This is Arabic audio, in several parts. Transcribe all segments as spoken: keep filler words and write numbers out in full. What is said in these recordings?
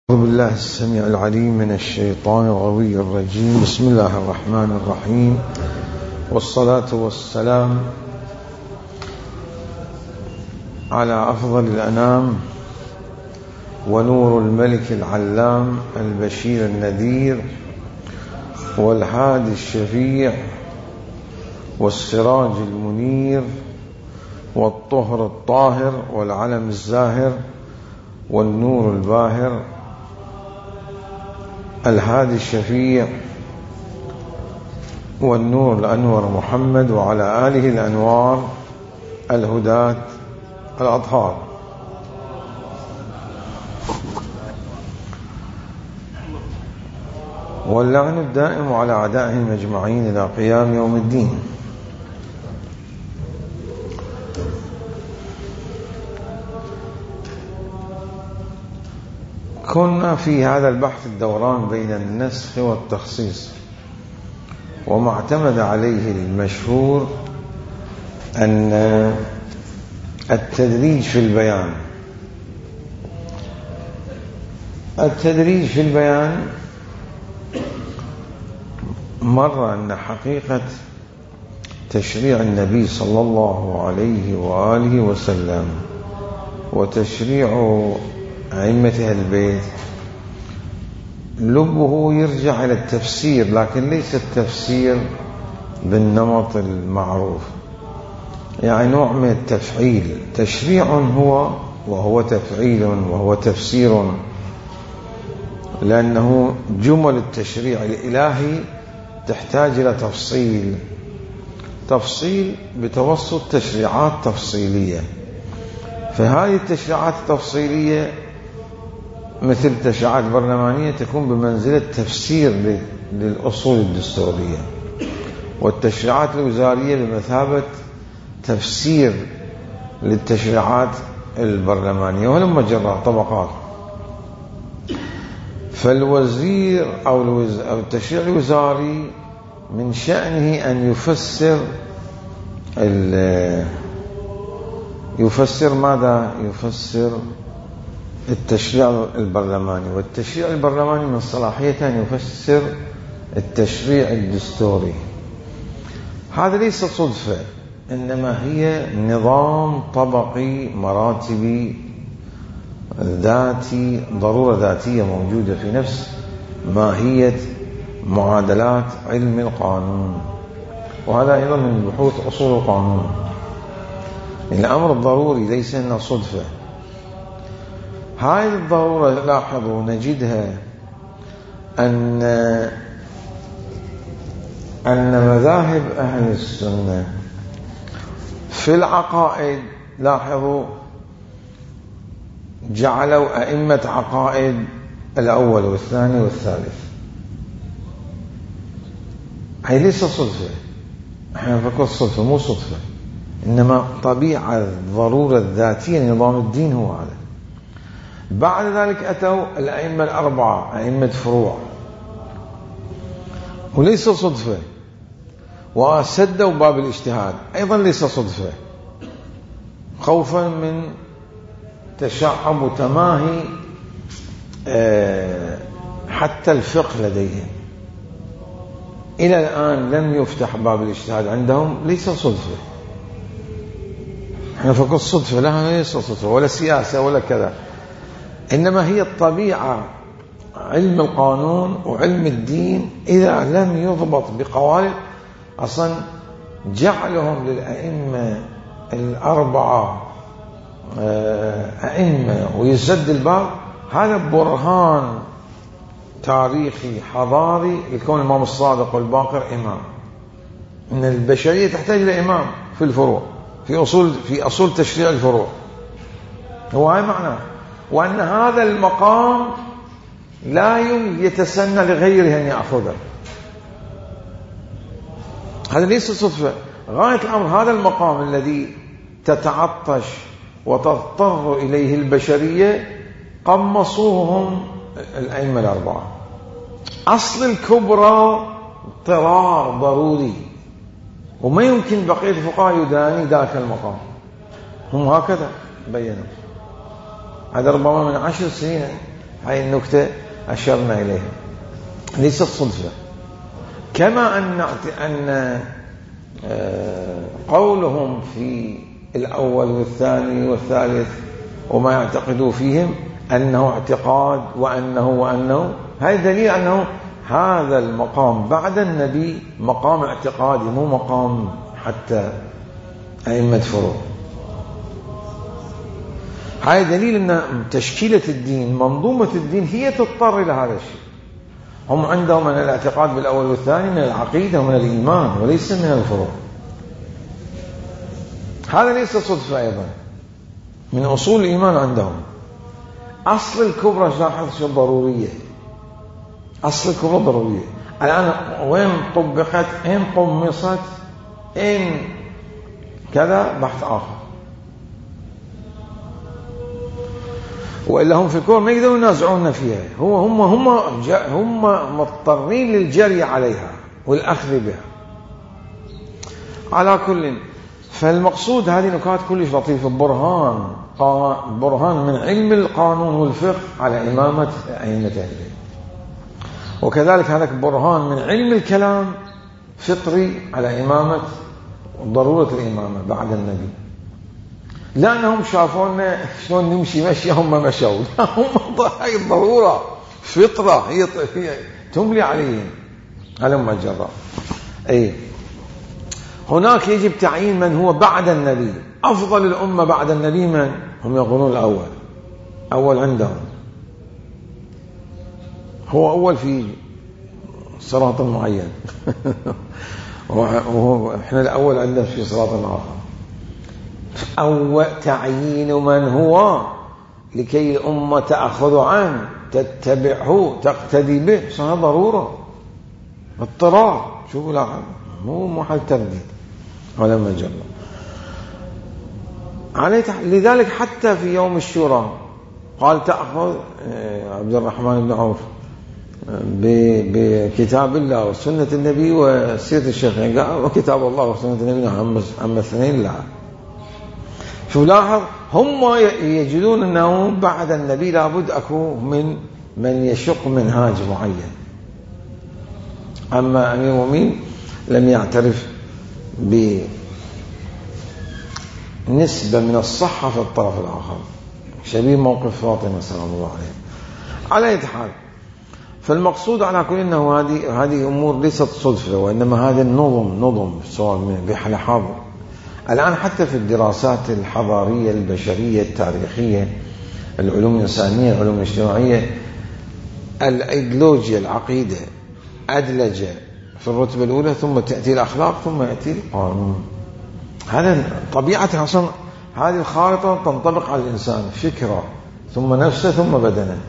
أعوذ بالله السميع العليم من الشيطان الغوي الرجيم. بسم الله الرحمن الرحيم، والصلاة والسلام على أفضل الأنام ونور الملك العلام البشير النذير والهادي الشفيع والسراج المنير والطهر الطاهر والعلم الزاهر والنور الباهر الهادي الشفيع والنور الأنور محمد وعلى آله الأنوار الهداة الأطهار. واللعن الدائم على أعدائهم أجمعين إلى قيام يوم الدين. كنا في هذا البحث الدوران بين النسخ والتخصيص، وما اعتمد عليه المشهور أن التدريج في البيان التدريج في البيان مر أن حقيقة تشريع النبي صلى الله عليه وآله وسلم وتشريع أئمة أهل البيت لبه يرجع إلى التفسير، لكن ليس التفسير بالنمط المعروف، يعني نوع من التفعيل. تشريع هو وهو تفعيل وهو تفسير، لأنه جمل التشريع الإلهي تحتاج إلى تفصيل تفصيل بتوسط تشريعات تفصيلية. فهذه التشريعات التفصيلية مثل التشريعات البرلمانية تكون بمنزلة تفسير للأصول الدستورية، والتشريعات الوزارية بمثابة تفسير للتشريعات البرلمانية، ولما جرى طبقات. فالوزير أو, الوز... أو التشريع الوزاري من شأنه أن يفسر ال... يفسر ماذا؟ يفسر التشريع البرلماني، والتشريع البرلماني من صلاحيته أن يفسر التشريع الدستوري. هذا ليس صدفة، إنما هي نظام طبقي مراتبي ذاتي، ضرورة ذاتية موجودة في نفس ماهية معادلات علم القانون، وهذا أيضا من بحوث أصول القانون. الأمر الضروري ليس إنه صدفة. هذه الضرورة لاحظوا نجدها أن أن مذاهب أهل السنة في العقائد، لاحظوا جعلوا أئمة عقائد الأول والثاني والثالث. هي ليس صدفة، احنا نفكر صدفة، مو صدفة، إنما طبيعة الضرورة الذاتية لنظام الدين هو هذا. بعد ذلك أتوا الأئمة الأربعة أئمة فروع، وليس صدفة. وسدوا باب الاجتهاد، أيضا ليس صدفة، خوفا من تشعب وتماهي حتى الفقه لديهم. إلى الآن لم يفتح باب الاجتهاد عندهم، ليس صدفة. احنا فقط صدفة، لا ليس صدفة ولا سياسة ولا كذا، إنما هي الطبيعة. علم القانون وعلم الدين إذا لم يضبط بقوالب، أصلا جعلهم للأئمة الأربعة أئمة ويسد الباب، هذا برهان تاريخي حضاري لكون الإمام الصادق والباقر إمام. إن البشرية تحتاج إلى إمام في الفروع، في أصول في أصول تشريع الفروع، هو هاي معناه. وأن هذا المقام لا يتسنى لغيره أن يأخذه. هذا ليس صدفة، غاية الأمر هذا المقام الذي تتعطش وتضطر إليه البشرية قمصوهم الأئمة الأربعة. أصل الكبرى اضطرار ضروري، وما يمكن بقية الفقهاء يداني ذاك المقام. هم هكذا بينوا. هذا ربما من عشر سنين هاي النكتة أشرنا إليها ليست صدفة. كما أن أن قولهم في الأول والثاني والثالث وما يعتقدوا فيهم أنه اعتقاد وأنه وأنه، هذا دليل أنه هذا المقام بعد النبي مقام اعتقادي مو مقام حتى أئمة فروع. هذا دليل أن تشكيلة الدين منظومة الدين هي تضطر إلى هذا الشيء. هم عندهم من الاعتقاد بالأول والثاني من العقيدة ومن الإيمان وليس من الفروع. هذا ليس صدفة أيضا، من أصول الإيمان عندهم. أصل الكبرى لاحظ شو ضرورية، أصل الكبرى ضرورية. الآن وين طبقت، إن طمست، إن كذا بحث آخر. وإلا هم في الكبرى ما يقدروا ينازعون فيها، هو هم هم هم مضطرين للجري عليها والأخذ بها. على كل، فالمقصود هذه نكات كلش لطيفة. برهان برهان من علم القانون والفقه على إمامة أئمة أهل البيت، وكذلك هذاك برهان من علم الكلام فطري على إمامة ضرورة الإمامة بعد النبي. لأنهم شافونا شلون نمشي مشي هم مشوا، هم هاي الضرورة فطرة هي تملي عليهم هلم الجراء. أي هناك يجب تعيين من هو بعد النبي. أفضل الأمة بعد النبي من هم يقولون الأول، أول عندهم هو أول في صراط معين وهو إحنا الأول عندنا في صراط آخر. أو تعيين من هو لكي الأمة تأخذ عنه تتبعه تقتدي به، صار ضرورة اضطرار. شوفوا لاحظ مو محل ترديد ولا مجرد عليه. لذلك حتى في يوم الشورى قال تأخذ عبد الرحمن بن عوف بكتاب الله وسنة النبي وسيرة الشيخ، قال وكتاب الله وسنة النبي عم اثنين. لا شو لاحظ هم يجدون أنه بعد النبي لابد أكو من من يشق منهاج معين. أما أمير المؤمنين لم يعترف بنسبة من الصحة في الطرف الآخر، شبيه موقف فاطمة سلام الله عليه. على أي حال، فالمقصود على كل أنه هذه هذه أمور ليست صدفة، وإنما هذا النظم نظم سواء بحال حاضر. الآن حتى في الدراسات الحضارية البشرية التاريخية، العلوم الإنسانية، العلوم الاجتماعية، الأيديولوجيا العقيدة أدلجة في الرتبة الأولى، ثم تأتي الأخلاق، ثم يأتي القانون. هذا طبيعة أصلا هذه الخارطة تنطبق على الإنسان، فكرة ثم نفسه ثم بدنه.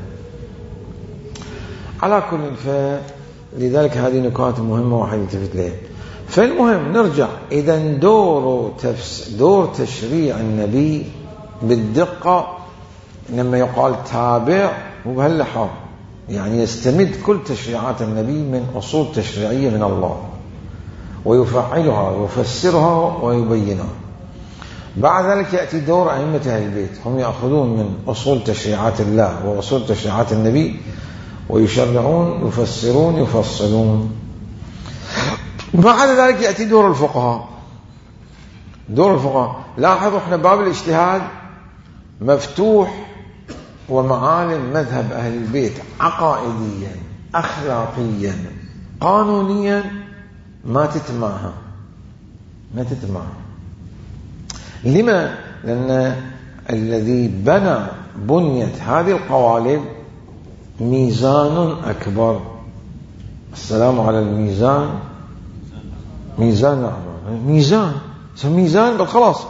على كل، فلذلك هذه نكات مهمة واحد يلتفت لها. فالمهم نرجع، إذا دور تفس دور تشريع النبي بالدقة لما يقال تابع وبهاللحاظ يعني يستمد كل تشريعات النبي من أصول تشريعية من الله ويفعلها ويفسرها ويبينها. بعد ذلك يأتي دور أئمة أهل البيت، هم يأخذون من أصول تشريعات الله وأصول تشريعات النبي ويشرعون يفسرون يفصلون. بعد ذلك يأتي دور الفقهاء. دور الفقهاء لاحظوا احنا باب الاجتهاد مفتوح، ومعالم مذهب أهل البيت عقائديا أخلاقيا قانونيا ما تتماهى ما تتماهى. لما؟ لأن الذي بنى بنية هذه القوالب ميزان أكبر. السلام على الميزان، ميزان نعم ميزان ميزان بل خلاص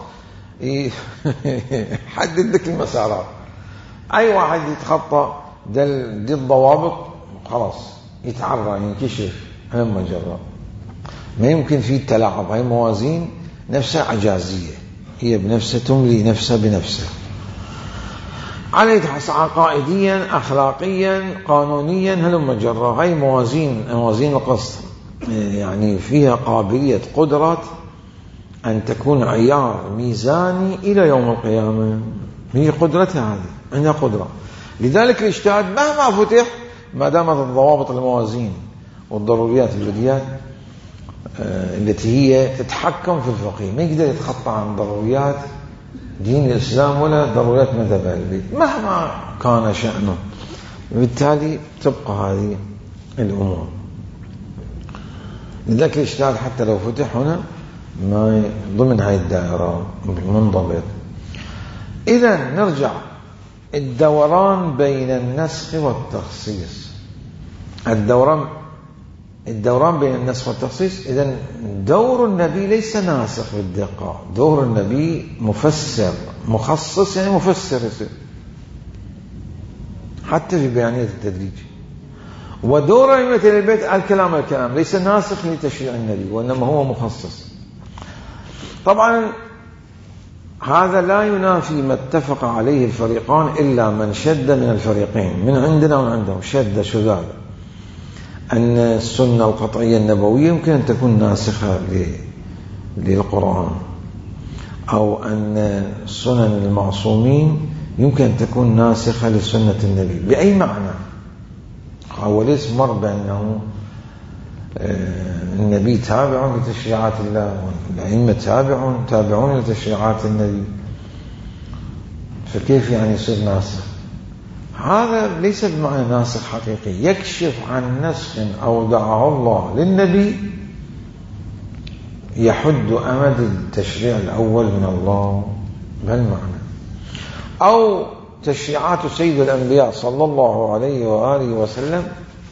حدد لك المسارات. أي واحد يتخطى دي الضوابط خلاص يتعرى ينكشف هم مجرد. ما يمكن فيه تلاعب. هاي موازين نفسها عجازية، هي بنفسها تملي نفسها بنفسها. عليه تحس عقائديا أخلاقيا قانونيا هلم مجرى. هاي موازين موازين القسط يعني فيها قابلية قدرة أن تكون عيار ميزاني إلى يوم القيامة. هي قدرتها هذه، عندها قدرة. لذلك الاجتهاد مهما فتح ما دامت الضوابط الموازين والضروريات البديهيات التي هي تتحكم في الفقيه ما يقدر يتخطى عن ضروريات دين الإسلام ولا ضروريات مذهب أهل البيت مهما كان شأنه. بالتالي تبقى هذه الأمور. لذلك الاجتهاد حتى لو فتح هنا ما ضمن هاي الدائرة منضبط. إذا نرجع الدوران بين النسخ والتخصيص. الدوران الدوران بين النسخ والتخصيص. إذن دور النبي ليس ناسخ بالدقة، دور النبي مفسر، مخصص يعني مفسر يصير حتى في بيانية التدريج. ودور أئمة البيت الكلام الكلام ليس ناسخ لتشريع النبي وإنما هو مخصص. طبعا هذا لا ينافي ما اتفق عليه الفريقان إلا من شد من الفريقين من عندنا ومن عندهم شد شذاذ أن السنة القطعية النبوية يمكن أن تكون ناسخة للقرآن، أو أن سنن المعصومين يمكن أن تكون ناسخة لسنة النبي. بأي معنى؟ هو ليس مر بأنه النبي تابع لتشريعات الله والأئمة تابعون تابعون لتشريعات النبي، فكيف يعني يصير ناسخ؟ هذا ليس بمعنى ناسخ حقيقي، يكشف عن نسخ أودعه الله للنبي يحد أمد التشريع الأول من الله بهالمعنى، أو تشريعات سيد الأنبياء صلى الله عليه وآله وسلم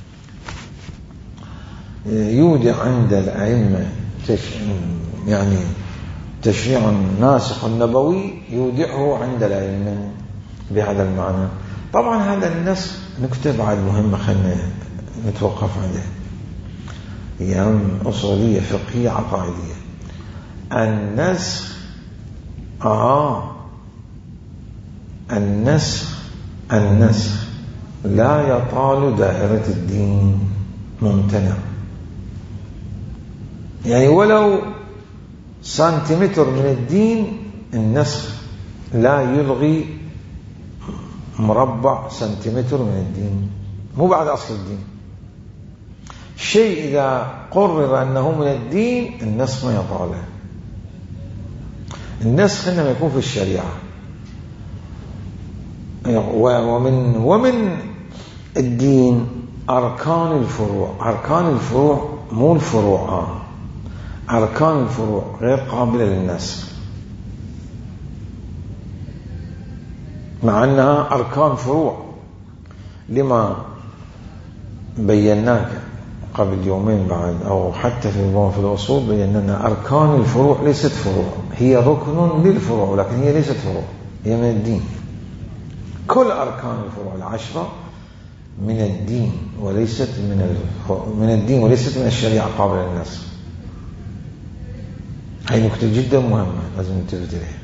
يودع عند الأئمة يعني تشريع ناسخ نبوي يودعه عند الأئمة بهذا المعنى. طبعا هذا النسخ نكتة بعد مهمة خلنا نتوقف عليه، هي أصولية فقهية عقائدية. النسخ آه النسخ النسخ لا يطال دائرة الدين، ممتنع. يعني ولو سنتيمتر من الدين النسخ لا يلغي مربع سنتيمتر من الدين، مو بعد أصل الدين. شيء إذا قرر أنه من الدين النسخ ما يطاله. النسخ إنما يكون في الشريعة. ومن ومن الدين أركان الفروع. أركان الفروع مو الفروع، أركان الفروع غير قابلة للنسخ، مع أنها أركان فروع لما بيناك قبل يومين بعد، أو حتى في في الأصول بيننا أركان الفروع ليست فروع، هي ركن للفروع لكن هي ليست فروع، هي من الدين. كل أركان الفروع العشرة من الدين وليست من من الدين وليست من الشريعة قابلة للنسخ. هي نقطة جدا مهمة لازم ننتبه لها.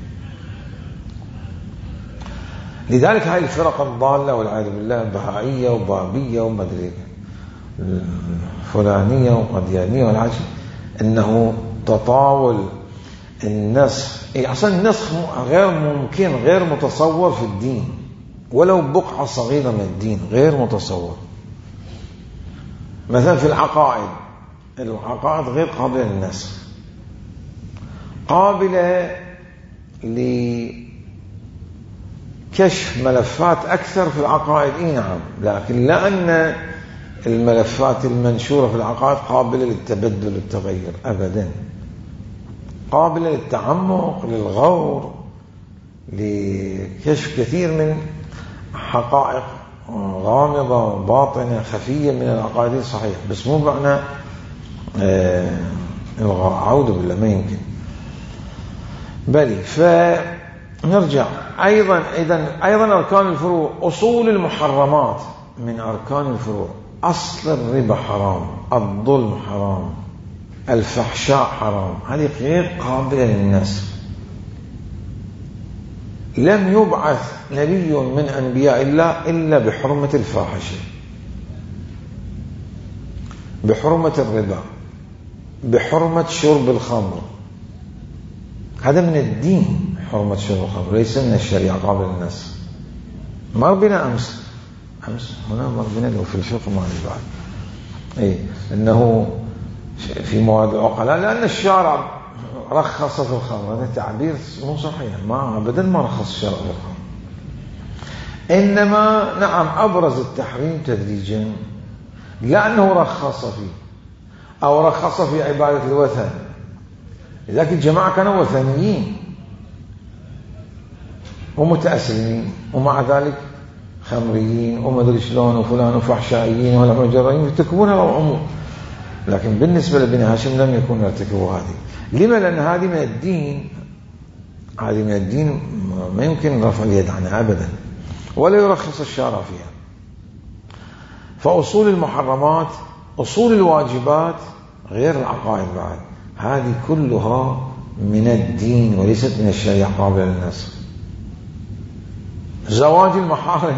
لذلك هاي الفرق الضالة والعياذ بالله البهائية وبابية ومدري الفلانية وقديانية والعجل، انه تطاول النسخ. اي اصلا النسخ غير ممكن، غير متصور في الدين، ولو بقعة صغيرة من الدين غير متصور. مثلا في العقائد، العقائد غير قابلة للنسخ، قابلة لكشف ملفات أكثر في العقائد. إيه نعم، لكن لأن الملفات المنشورة في العقائد قابلة للتبدل والتغير أبدا، قابلة للتعمق، للغور، لكشف كثير من حقائق غامضة باطنة خفية من العقائد الصحيحة، بس مو معنى آه العودة بالله ما يمكن. بلي فنرجع أيضا إذن أيضا أركان الفروع. أصول المحرمات من أركان الفروع. أصل الربا حرام، الظلم حرام، الفحشاء حرام، هذه غير قابلة للنسخ. لم يبعث نبي من أنبياء الله إلا بحرمة الفاحشة، بحرمة الربا، بحرمة شرب الخمر. هذا من الدين، حرمة شرب الخمر ليس من الشريعة قابل النسخ. مر بنا أمس أمس هنا ضربنا له في الفقه ما بعد إيه إنه في مواد العقلاء لأن الشارع رخص في الخمر. هذا تعبير مو صحيح، ما أبدا ما رخص الشارع في الخمر، إنما نعم أبرز التحريم تدريجا لأنه رخص فيه أو رخص في عبادة الوثن. لذلك الجماعة كانوا وثنيين ومتأسلمين ومع ذلك خمريين وما ادري شلون وفلان وفحشائيين ولا مجرمين يرتكبون هذا الأمور. لكن بالنسبة لبني هاشم لم يكونوا يرتكبوا هذه. لما؟ لأن هذه من الدين، هذه من الدين ما يمكن رفع اليد عنها أبدا ولا يرخص الشارع فيها. فأصول المحرمات أصول الواجبات غير العقائد بعد، هذه كلها من الدين وليست من الشريعة قابلة للنسخ. زواج المحارم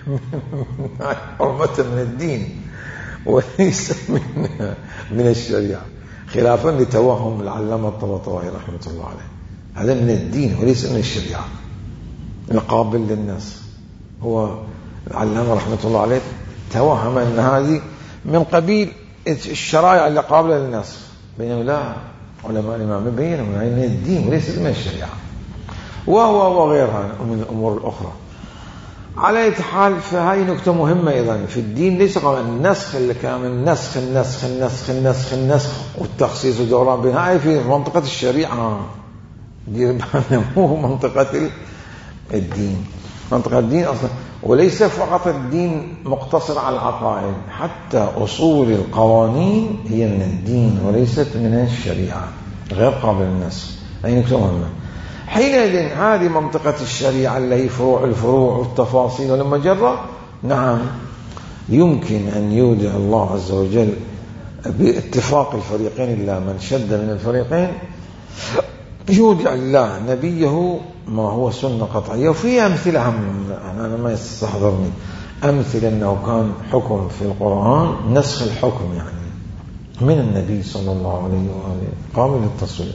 حرمة من الدين وليس من من الشريعة، خلافا لتوهم العلامة الطباطبائي رحمة الله عليه. هذا من الدين وليس من الشريعة القابل للنسخ. هو العلامة رحمة الله عليه توهم أن هذه من قبيل الشرائع اللي قابلة للنسخ، بينما لا، علماء الإمام بينهم أنها من الدين وليس من الشريعة، وهو وغيرها من الأمور الأخرى. على أي حال فهذه نكتة مهمة أيضا في الدين. ليس قال النسخ اللي كان النسخ النسخ النسخ النسخ النسخ والتخصيص والدوران بين هاي في منطقة الشريعة، دي مو منطقة الدين. منطقة الدين أصلا، وليس فقط الدين مقتصر على العقائد، حتى أصول القوانين هي من الدين وليست من الشريعة، غير قابل للنسخ. أي نكتة مهمة. حينئذ هذه منطقة الشريعة اللي هي فروع الفروع والتفاصيل ولما جرى، نعم يمكن أن يودع الله عز وجل باتفاق الفريقين، إلا من شد من الفريقين يودع الله نبيه ما هو سنة قطعية. وفي أمثلة هم أنا ما يستحضرني أمثلة أنه كان حكم في القرآن نسخ الحكم يعني من النبي صلى الله عليه وآله قابل للتصوير.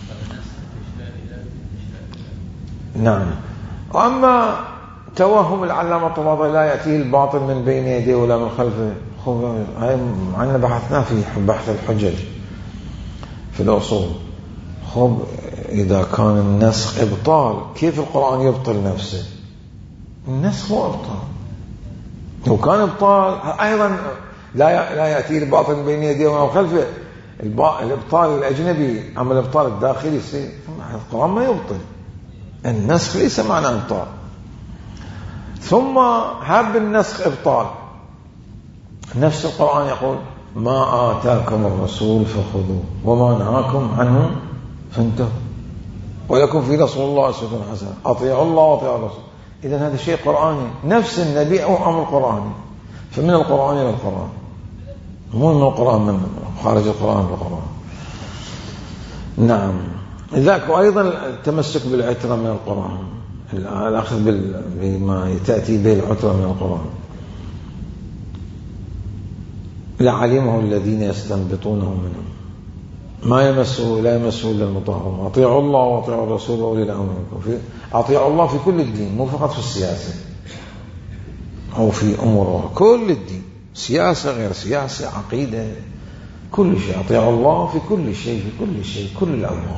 نعم. وأما توهم العلامة الطباطبائي لا يأتيه الباطل من بين يديه ولا من خلفه، هاي معنا بحثنا في بحث الحجج في الأصول. خب إذا كان النسخ إبطال، كيف القرآن يبطل نفسه؟ النسخ هو إبطال. لو كان إبطال أيضا لا لا يأتيه الباطل من بين يديه ولا من خلفه، الإبطال الأجنبي أما الإبطال الداخلي القرآن ما يبطل. النسخ ليس معنى إبطال. ثم هب النسخ إبطال، نفس القرآن يقول ما آتاكم الرسول فخذوه وما نهاكم عنه فانتهوا ولكم في رسول الله أسوة حسنة أطيعوا الله وأطيعوا الرسول. إذن هذا شيء قرآني، نفس النبي أو أمر قرآني، فمن القرآن إلى القرآن، مو من القرآن من خارج القرآن للقرآن. نعم. ذاك وأيضا التمسك بالعترة من القرآن، الأخذ بما تأتي به العترة من القرآن. لعلمه الذين يستنبطونه منهم ما يمسه لا يمسه إلا المطهرون. أطيعوا الله وأطيعوا الرسول وأولي الأمر منكم. أطيعوا الله في كل الدين، مو فقط في السياسة أو في أمور كل الدين، سياسة غير سياسة عقيدة كل شيء. أطيعوا الله في كل شيء في كل شيء كل الأمور،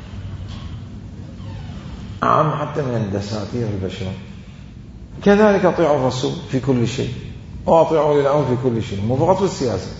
عام حتى من الدساتير البشر. كذلك أطيعوا الرسول في كل شيء وأطيعوا أولي الأمر في كل شيء، مو فقط في السياسة.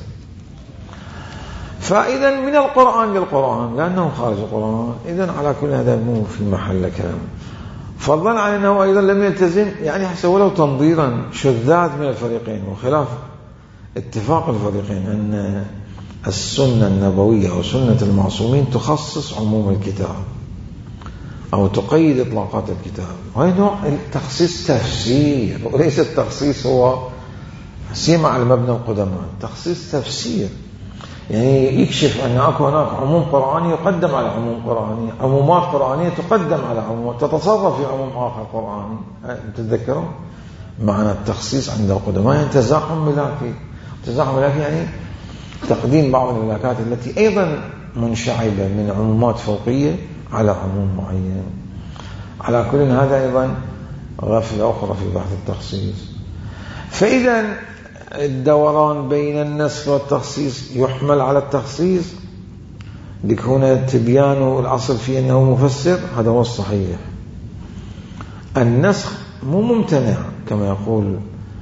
فإذا من القرآن للقرآن لأنه خارج القرآن، إذن على كل هذا مو في محل كلام. فضلا عن أنه أيضا لم يلتزم، يعني حسب ولو تنظيرا شذاذ من الفريقين وخلاف اتفاق الفريقين أن السنة النبوية أو سنة المعصومين تخصص عموم الكتاب أو تقيد إطلاقات الكتاب. وهي نوع التخصيص تفسير، وليس التخصيص هو سمع المبنى القدماء، تخصيص تفسير، يعني يكشف أن أكو هناك عموم قرآني يقدم على عموم قرآني، عمومات قرآنية تقدم على عمومات، تتصرف في عموم آخر قرآني. تتذكرون معنى التخصيص عند القدماء يعني تزاحم ملاكي. تزاحم ملاكي يعني تقديم بعض الملاكات التي أيضا منشعبة من عمومات فوقية على عموم معين. على كل هذا أيضا غفلة أخرى في بحث التخصيص. فإذا الدوران بين النسخ والتخصيص يحمل على التخصيص ليكون تبيان الأصل فيه أنه مفسر، هذا هو الصحيح. النسخ مو ممتنع كما يقول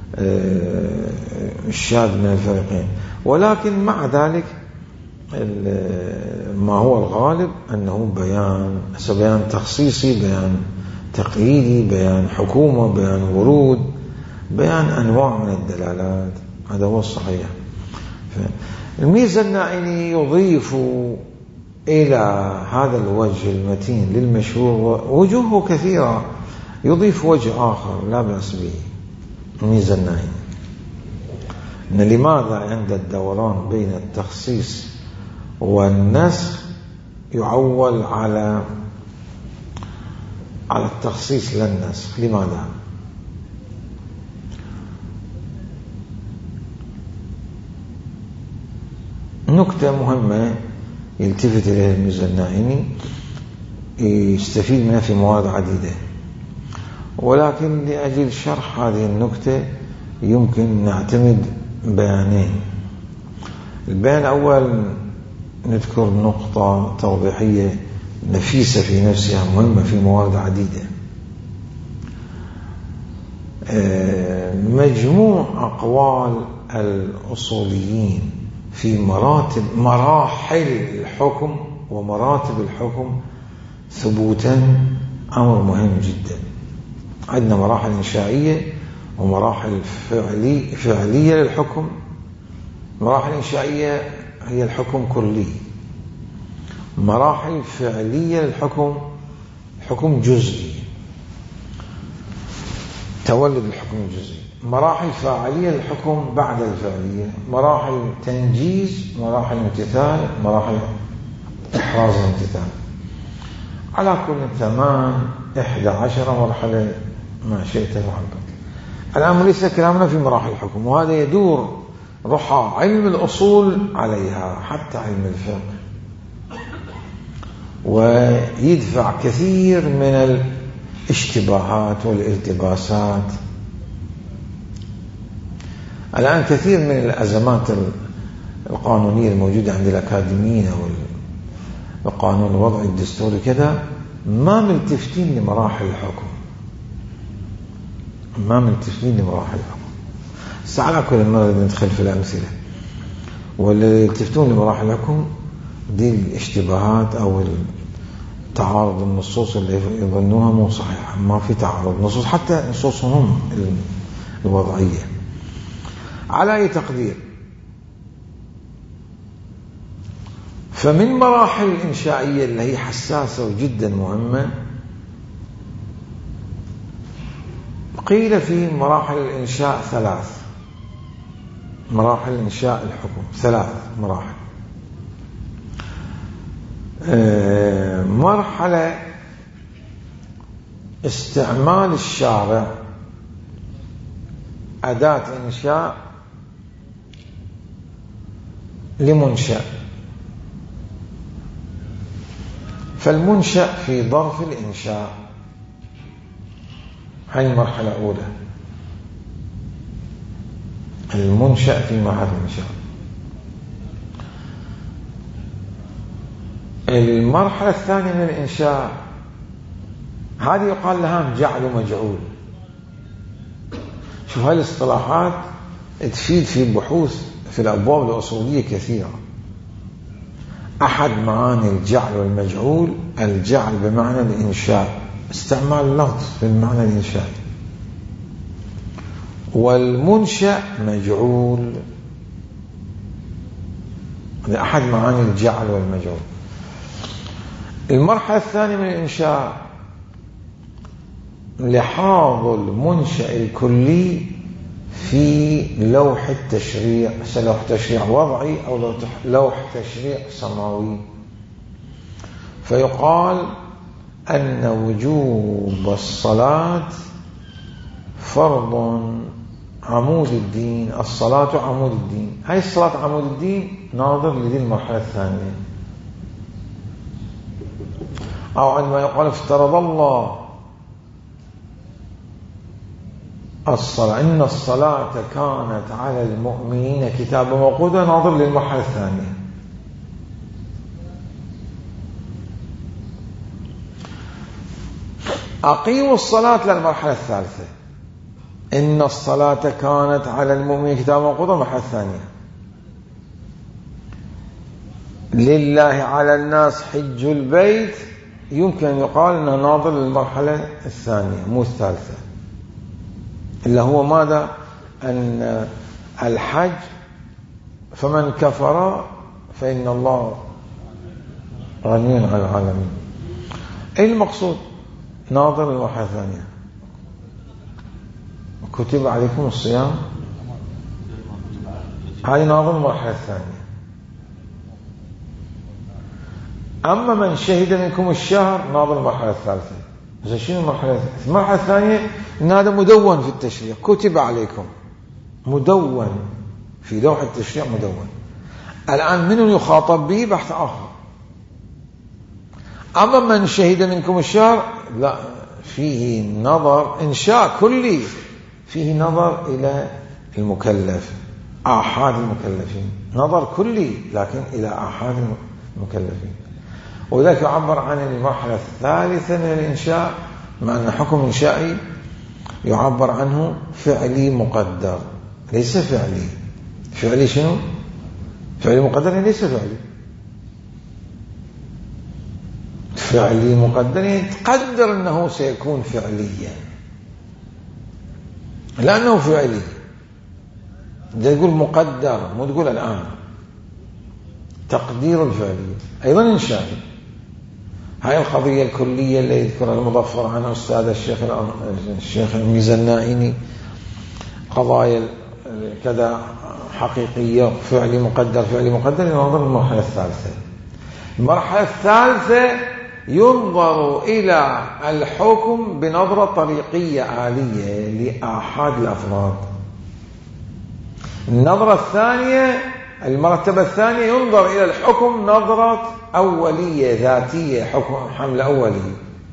الشاذ من الفريقين، ولكن مع ذلك ما هو الغالب أنه بيان، بيان تخصيصي، بيان تقييدي، بيان حكومة، بيان ورود، بيان أنواع من الدلالات، هذا هو الصحيح. الميزة النائني يضيف إلى هذا الوجه المتين للمشهور وجوه كثيرة، يضيف وجه آخر لا بأس به. الميزة النائني إن لماذا عند الدوران بين التخصيص والنسخ يعول على على التخصيص لا النسخ؟ لماذا؟ نكتة مهمة يلتفت إليها الميزة النائني، يستفيد منها في مواد عديدة، ولكن لأجل شرح هذه النكتة يمكن نعتمد بيانين. البيان الأول نذكر نقطة توضيحية نفيسة في نفسها، مهمة في مواد عديدة. مجموع أقوال الأصوليين في مراتب مراحل الحكم ومراتب الحكم ثبوتا أمر مهم جدا. عندنا مراحل إنشائية ومراحل فعلي فعلية للحكم. مراحل إنشائية هي الحكم كلي، مراحل فعلية للحكم حكم جزئي، تولد الحكم الجزئي. مراحل فاعلية للحكم بعد الفعلية، مراحل تنجيز، مراحل امتثال، مراحل إحراز الامتثال. على كل ثمان إحدى عشر مرحلة ما شئت فعلت. الآن ليس كلامنا في مراحل الحكم، وهذا يدور رحى علم الأصول عليها حتى علم الفقه، ويدفع كثير من الاشتباهات والالتباسات. الآن كثير من الأزمات القانونية الموجودة عند الأكاديميين والقانون الوضعي الدستوري كذا ما ملتفتين لمراحل الحكم، ما ملتفتين لمراحل الحكم. على كل مرة ندخل في الأمثلة، واللي يلتفتون لمراحل الحكم دي الاشتباهات أو تعارض النصوص اللي يظنوها مو صحيحة. ما في تعارض نصوص، حتى نصوصهم الوضعية. على أي تقدير، فمن مراحل الإنشائية اللي هي حساسة وجدا مهمة، قيل في مراحل الإنشاء ثلاث مراحل إنشاء الحكم، ثلاث مراحل. مرحلة استعمال الشارع أداة إنشاء لمنشأ، فالمنشأ في ظرف الإنشاء، هذه المرحلة الأولى، المنشأ في مرحلة الإنشاء. المرحلة الثانية من الإنشاء هذه يقال لها جعل ومجعول. شوف هاي الاصطلاحات تفيد في بحوث في الأبواب الأصولية كثيرة. أحد معاني الجعل والمجعول الجعل بمعنى الإنشاء، استعمال اللفظ في المعنى الإنشاء، والمنشأ مجعول، هذا أحد معاني الجعل والمجعول. المرحلة الثانية من الإنشاء لحاظ المنشأ الكلي في لوح التشريع، لوح تشريع وضعي أو لوح تشريع سماوي. فيقال أن وجوب الصلاة فرض عمود الدين، الصلاة عمود الدين. هاي الصلاة عمود الدين ناظر لذي المرحلة الثانية. أو عندما يقال افترض الله الصلاة إن الصلاة كانت على المؤمنين كتابا موقوتا ناظر للمرحلة الثانية. أقيموا الصلاة للمرحلة الثالثة. إن الصلاة كانت على المؤمنين كتابا موقوتا المرحلة الثانية. لله على الناس حج البيت يمكن أن يقال أنه ناظر للمرحلة الثانية مو الثالثة، إلا هو ماذا؟ أن الحج فمن كفر فإن الله غني عن العالمين. أي المقصود؟ ناظر للمرحلة الثانية. كتب عليكم الصيام، هذه ناظر المرحلة الثانية. أما من شهد منكم الشهر ناظر المرحلة الثالثة. إذا شنو المرحلة الثالثة؟ المرحلة الثانية إن هذا مدون في التشريع، كتب عليكم، مدون في لوح التشريع مدون. الآن من يخاطب به بحث آخر. أما من شهد منكم الشهر لا، فيه نظر إنشاء كلي، فيه نظر إلى المكلف، آحاد المكلفين، نظر كلي لكن إلى آحاد المكلفين. وذلك يعبر عن المرحلة الثالثة من الإنشاء، مع أن حكم إنشائي يعبر عنه فعلي مقدر ليس فعلي. فعلي شنو؟ فعلي مقدر ليس فعلي. فعلي مقدر يعني تقدر أنه سيكون فعليا لأنه فعلي. تقول مقدر مو تقول الآن. تقدير الفعلي أيضا إنشائي. هاي القضية الكلية اللي يذكرها المظفر عنها أستاذ الشيخ الشيخ الميزانائيني، قضايا كذا حقيقية، فعلي مقدر فعلي مقدر، ينظر المرحلة الثالثة. المرحلة الثالثة ينظر إلى الحكم بنظرة طريقية آلية لآحاد الأفراد. النظرة الثانية، المرتبة الثانية، ينظر إلى الحكم نظرة أولية ذاتية، حكم حمل أولي.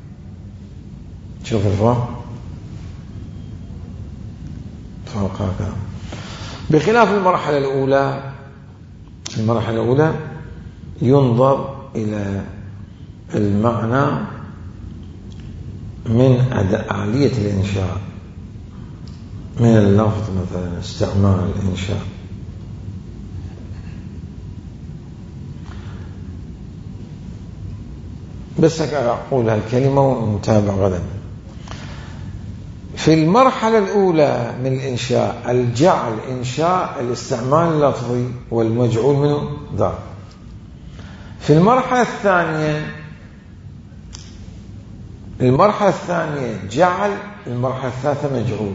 شوف الفرق، فرق هكذا. بخلاف المرحلة الأولى، المرحلة الأولى ينظر إلى المعنى من آلية الإنشاء، من اللفظ مثلا، استعمال الإنشاء. بس أقول هالكلمة ونتابع غدا. في المرحلة الأولى من الإنشاء الجعل، إنشاء الاستعمال اللفظي والمجعول منه ذا. في المرحلة الثانية، المرحلة الثانية جعل، المرحلة الثالثة مجعول.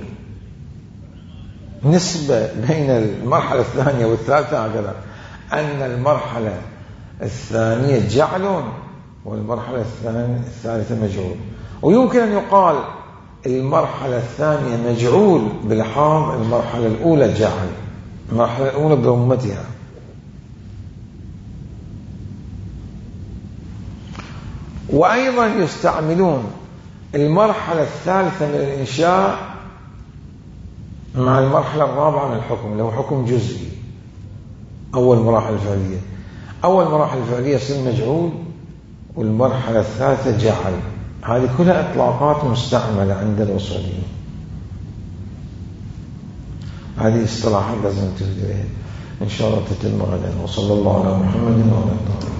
نسبة بين المرحلة الثانية والثالثة هكذا، أن المرحلة الثانية جعل والمرحلة الثالثة مجعول. ويمكن أن يقال المرحلة الثانية مجعول بلحاظ المرحلة الأولى جعل، المرحلة الأولى بأمتها. وأيضا يستعملون المرحلة الثالثة من الإنشاء مع المرحلة الرابعة من الحكم، اللي هو حكم جزئي. أول مراحل الفعلية، أول مراحل الفعلية يصير مجعول، والمرحلة الثالثة جعل. هذه كلها إطلاقات مستعملة عند الأصوليين. هذه اصطلاحات لازم تفيد إن شاء الله تتم غدا. وصلى الله على محمد وعلى آله.